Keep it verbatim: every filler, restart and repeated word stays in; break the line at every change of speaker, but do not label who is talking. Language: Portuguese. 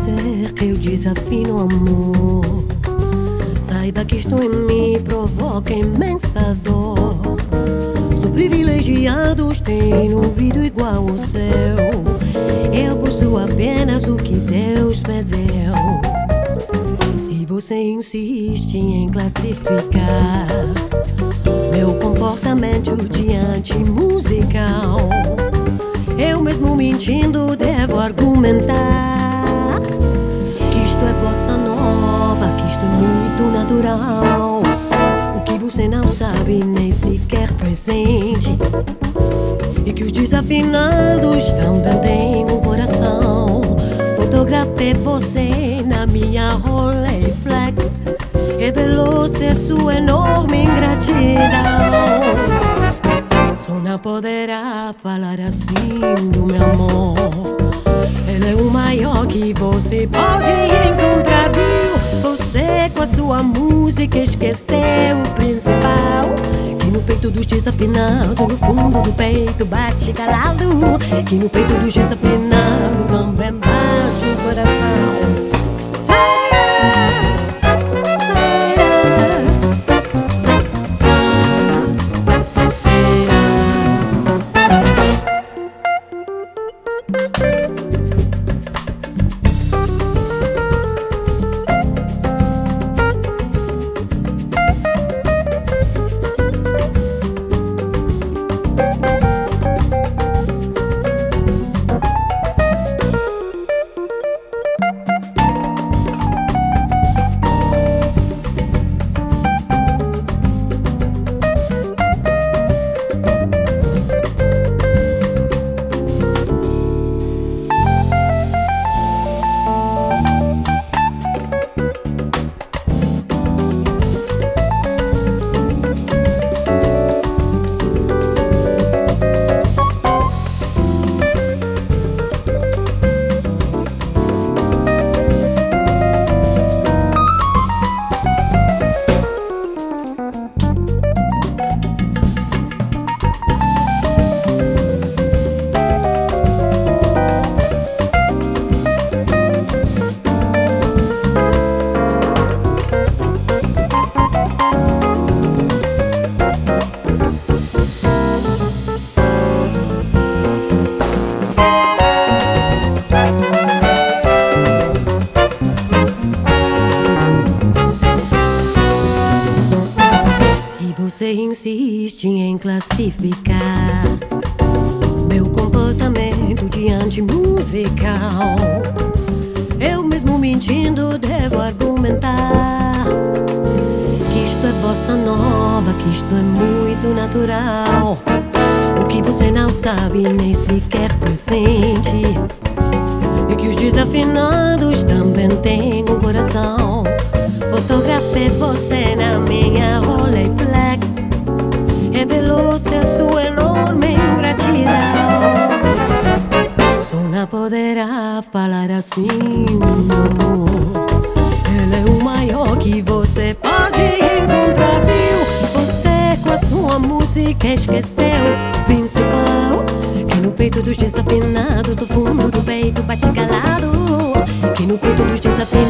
dizer que eu desafino amor. Saiba que isto em mim provoca imensa dor. Sou privilegiados, tenho um ouvido igual ao seu. Eu possuo apenas o que Deus me deu. Se você insiste em classificar meu comportamento diante musical, eu mesmo mentindo devo argumentar que isto é bossa nova, que isto é muito natural. O que você não sabe nem sequer presente, e que os desafinados também têm um coração. Fotografei você na minha Rolleiflex, revelou-se sua enorme ingratidão. Só não poderá falar assim do meu amor. Ele é o maior que você pode encontrar, viu? Você com a sua música esqueceu o principal, que no peito dos desafinados, no fundo do peito bate calado, que no peito dos desafinados também bate o coração. Você insiste em classificar meu comportamento diante musical, eu mesmo mentindo devo argumentar que isto é bossa nova, que isto é muito natural. O que você não sabe nem sequer presente, e que os desafinados também têm um coração. Fotografei você na minha Rolleiflex, revelou-se a sua enorme ingratidão. Só não poderá falar assim, meu amor. Ele é o maior que você pode encontrar, viu? Você com a sua música esqueceu o principal, que no peito dos desafinados, do fundo do peito bate calado, que no peito dos desafinados